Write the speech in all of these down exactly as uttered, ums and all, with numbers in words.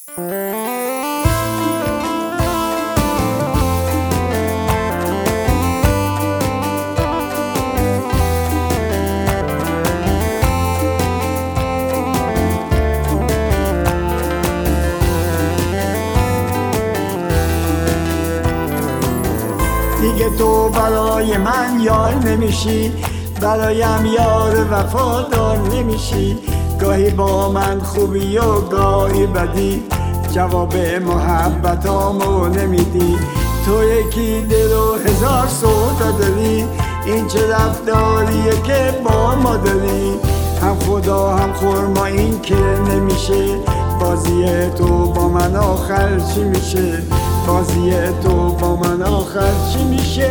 دیگه تو برای من یار نمیشی، برایم یار وفادار نمیشی. گاهی با من خوبی و گاهی بدی، جواب محبتامو نمیدی. تو یکی دل و هزار سودا داری، این چه رفتاریه که با ما داری؟ هم خدا هم خرما این که نمیشه، بازی تو با من آخر چی میشه؟ بازی تو با من آخر چی میشه؟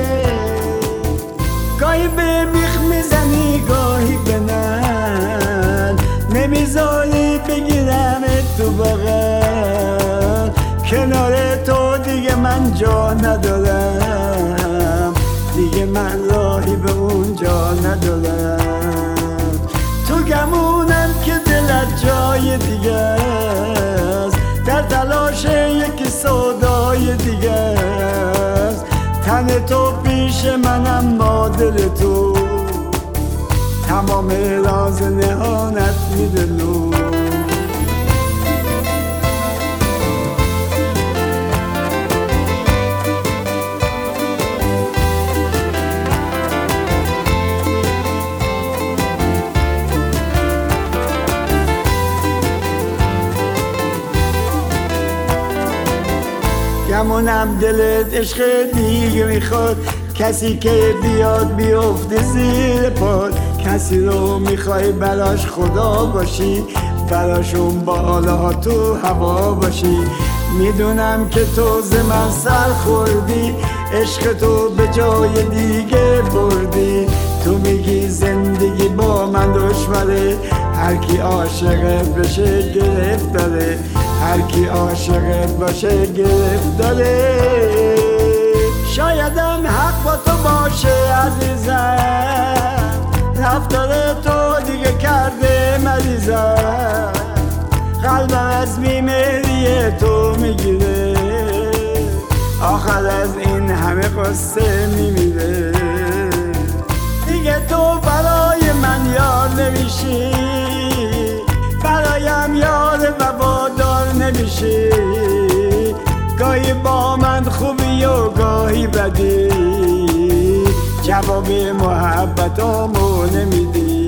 گاهی به بیخ میزنی گاهی به نل، نمیذاری بگیرم تو بغل. کنار تو دیگه من جا ندارم، دیگه من راهی به اونجا ندارم. تو گمونم که دلت جای دیگه است، در تلاش یکی سودای دیگه است. تن تو پیش منم با دل تو، تمام راز نهانت میدلو. گمونم دلت عشق دیگه میخواد، کسی که بیاد بیفته زیر پاد. کسی رو میخوای براش خدا باشی، براشون بالا تو هوا باشی. میدونم که تو ز من سر خوردی، عشق تو به جای دیگه بردی. تو میگی زندگی با من دشواره، هر کی عاشقه بشه گرفت داره، هر کی عاشقه باشه گرفت داره. شایدم حق با تو باشه عزیزم، رفتار تو دیگه کرده مریضم. قلبم از بیماری تو میگیره، آخر از این همه قصه میمیره. دیگه تو برای من یار نمیشی، برایم یار وفادار نمیشی. گاهی با من خوبی و گاهی بدی، جواب محبتامو نمیدی.